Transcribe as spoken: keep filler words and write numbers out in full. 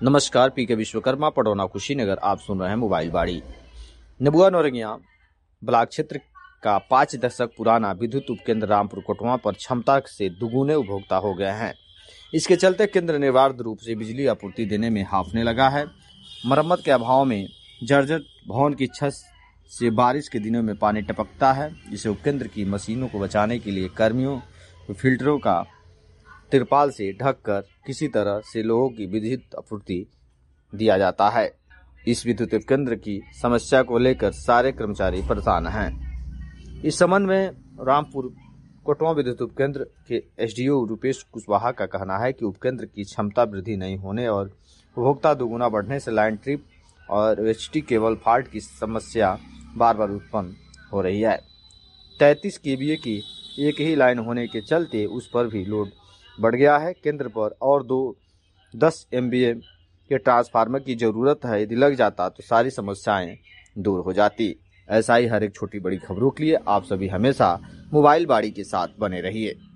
नमस्कार, पी के विश्वकर्मा पडौना कुशीनगर। आप सुन रहे हैं मोबाइल बाड़ी। नबुआ नौरंगिया ब्लॉक क्षेत्र का पाँच दशक पुराना विद्युत उपकेंद्र रामपुर कोटवा पर क्षमता से दुगुने उपभोक्ता हो गए हैं। इसके चलते केंद्र निर्बाध रूप से बिजली आपूर्ति देने में हांफने लगा है। मरम्मत के अभाव में जर्जर भवन की छत से बारिश के दिनों में पानी टपकता है, जिसे उपकेंद्र की मशीनों को बचाने के लिए कर्मियों को फिल्टरों का तिरपाल से ढककर किसी तरह से लोगों की विद्युत आपूर्ति दिया जाता है। इस विद्युत उपकेंद्र की समस्या को लेकर सारे कर्मचारी परेशान हैं। इस संबंध में रामपुर कोटवा विद्युत उपकेंद्र के एसडीओ रूपेश कुशवाहा का कहना है कि उपकेंद्र की क्षमता वृद्धि नहीं होने और उपभोक्ता दोगुना बढ़ने से लाइन ट्रिप और एचटी केबल फॉल्ट की समस्या बार बार उत्पन्न हो रही है। तैंतीस केवीए की एक ही लाइन होने के चलते उस पर भी लोड बढ़ गया है। केंद्र पर और दो दस एमवीए के ट्रांसफार्मर की जरूरत है। यदि लग जाता तो सारी समस्याएं दूर हो जाती। ऐसा ही हर एक छोटी बड़ी खबरों के लिए आप सभी हमेशा मोबाइल बाड़ी के साथ बने रहिए।